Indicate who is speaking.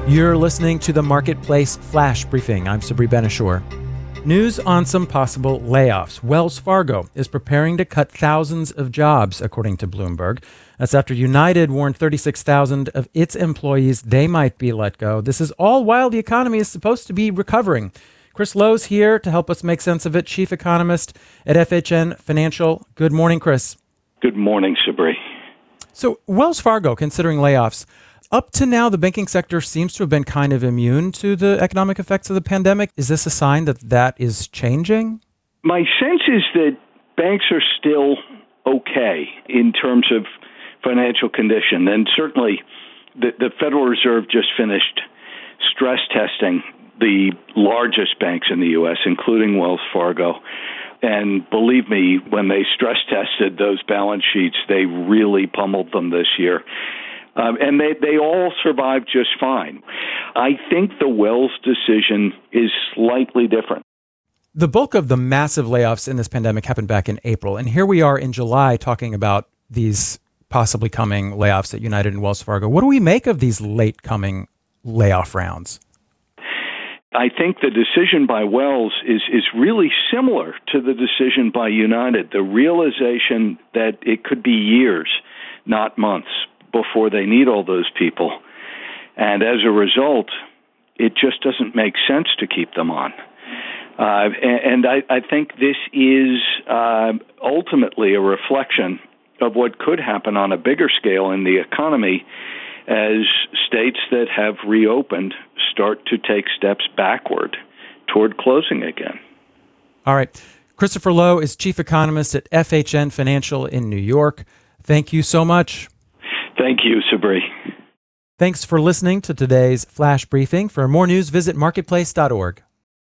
Speaker 1: You're listening to the Marketplace Flash Briefing. I'm Sabri Ben-Achour. News on some possible layoffs. Wells Fargo is preparing to cut thousands of jobs, according to Bloomberg. That's after United warned 36,000 of its employees they might be let go. This is all while the economy is supposed to be recovering. Chris Lowe's here to help us make sense of it, chief economist at FHN Financial. Good morning, Chris.
Speaker 2: Good morning, Sabri.
Speaker 1: So Wells Fargo, considering layoffs, up to now, the banking sector seems to have been kind of immune to the economic effects of the pandemic. Is this a sign that that is changing?
Speaker 2: My sense is that banks are still okay in terms of financial condition. And certainly the Federal Reserve just finished stress testing the largest banks in the U.S., including Wells Fargo. And believe me, when they stress tested those balance sheets, they really pummeled them this year. And they all survived just fine. I think the Wells decision is slightly different.
Speaker 1: The bulk of the massive layoffs in this pandemic happened back in April. And here we are in July talking about these possibly coming layoffs at United and Wells Fargo. What do we make of these late coming layoff rounds?
Speaker 2: I think the decision by Wells is really similar to the decision by United, the realization that it could be years, not months, before they need all those people. And as a result, it just doesn't make sense to keep them on. And I think this is ultimately a reflection of what could happen on a bigger scale in the economy as states that have reopened start to take steps backward toward closing again.
Speaker 1: All right. Christopher Lowe is chief economist at FHN Financial in New York. Thank you so much.
Speaker 2: Thank you, Sabri.
Speaker 1: Thanks for listening to today's Flash Briefing. For more news, visit marketplace.org.